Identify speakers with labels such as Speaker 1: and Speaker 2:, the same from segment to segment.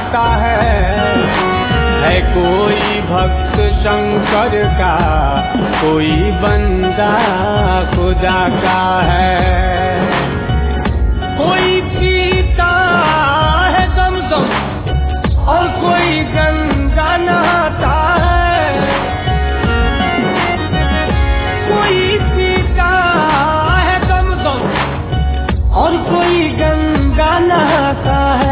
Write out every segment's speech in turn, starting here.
Speaker 1: का है कोई भक्त शंकर का, कोई बंदा खुदा का है। कोई पीता है ज़मज़म और कोई गंगा नहाता है। कोई पीता है ज़मज़म और कोई गंगा नहाता है।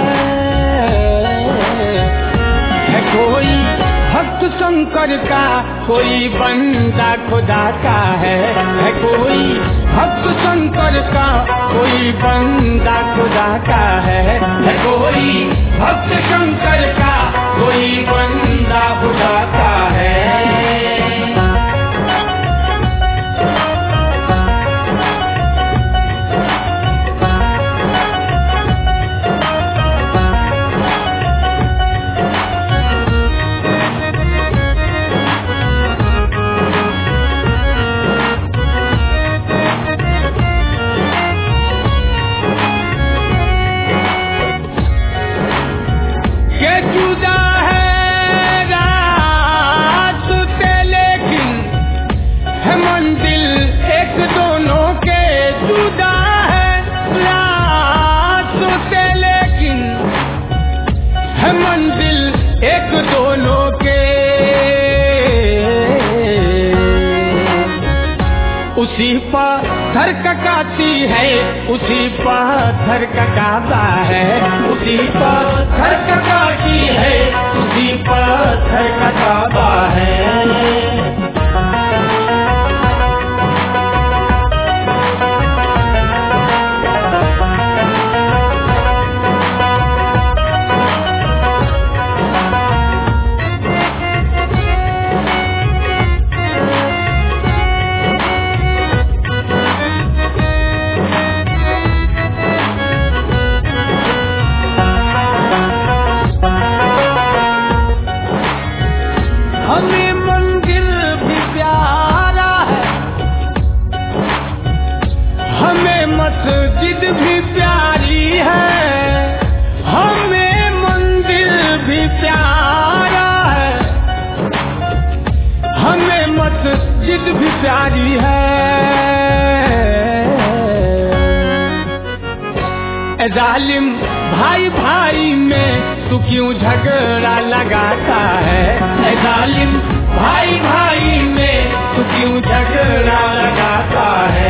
Speaker 1: कोई भक्त शंकर का, कोई बंदा खुदा का है कोई भक्त शंकर का, कोई बंदा खुदा का है कोई भक्त शंकर का, कोई बंदा खुदा का है। उसी पत्थर का काशी है, उसी पत्थर का काबा है। उसी पत्थर का काशी है, उसी पत्थर का काबा है। हमें मंदिर भी प्यारा है, हमें मस्जिद भी प्यारी है। हमें मंदिर भी प्यारा है, हमें मस्जिद भी प्यारी है। ए जालिम भाई भाई में तू क्यों झगड़ा लगाता है? ए जालिम भाई भाई में तू क्यों झगड़ा लगाता है?